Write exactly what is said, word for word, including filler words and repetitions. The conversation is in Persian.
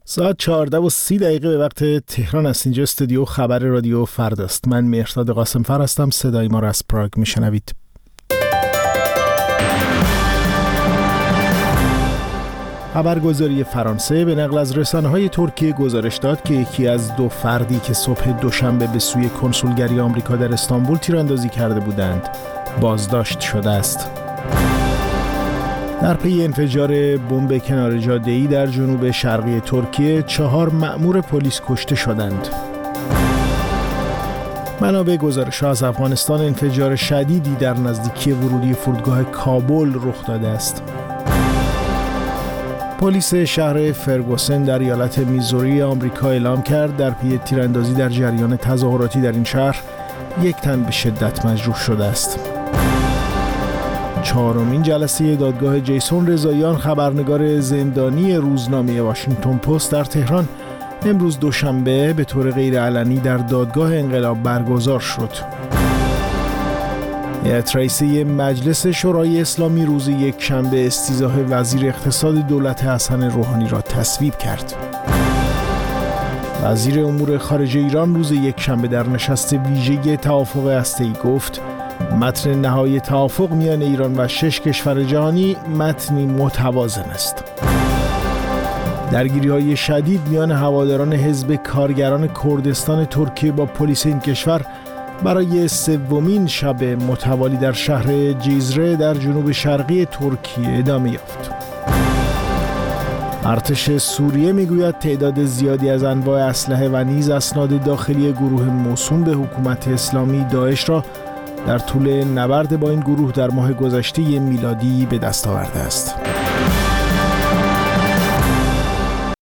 ساعت چهارده و سی دقیقه به وقت تهران است. اینجا استودیو خبر رادیو فرداست. من مهرداد قاسمفر هستم. صدای ما را از پراگ میشنوید. خبرگزاری فرانسه به نقل از رسانه‌های ترکیه گزارش داد که یکی از دو فردی که صبح دوشنبه به سوی کنسولگری آمریکا در استانبول تیراندازی کرده بودند بازداشت شده است. در پی انفجار بمب کنار جاده‌ای در جنوب شرقی ترکیه چهار مأمور پلیس کشته شدند. منابع گزارش‌ها از افغانستان انفجار شدیدی در نزدیکی ورودی فرودگاه کابل رخ داده است. پلیس شهر فرگوسن در ایالت میزوری آمریکا اعلام کرد در پی تیراندازی در جریان تظاهراتی در این شهر یک تن به شدت مجروح شده است. چهارمین جلسه دادگاه جیسون رضاییان خبرنگار زندانی روزنامه واشنگتن پست در تهران امروز دوشنبه به طور غیرعلنی در دادگاه انقلاب برگزار شد. هیئت رئیسه مجلس شورای اسلامی روز یک شنبه استیضاح وزیر اقتصاد دولت حسن روحانی را تصویب کرد. وزیر امور خارجه ایران روز یک شنبه در نشست ویژه توافق هسته‌ای گفت متن نهایی توافق میان ایران و شش کشور جهانی متنی متوازن است. درگیری‌های شدید میان هواداران حزب کارگران کردستان ترکیه با پلیس این کشور برای سومین شب متوالی در شهر جیزره در جنوب شرقی ترکیه ادامه یافت. ارتش سوریه میگوید تعداد زیادی از انواع اسلحه و نیز اسناد داخلی گروه موسوم به حکومت اسلامی داعش را در طول نبرد با این گروه در ماه گذشته میلادی به دست آورده است.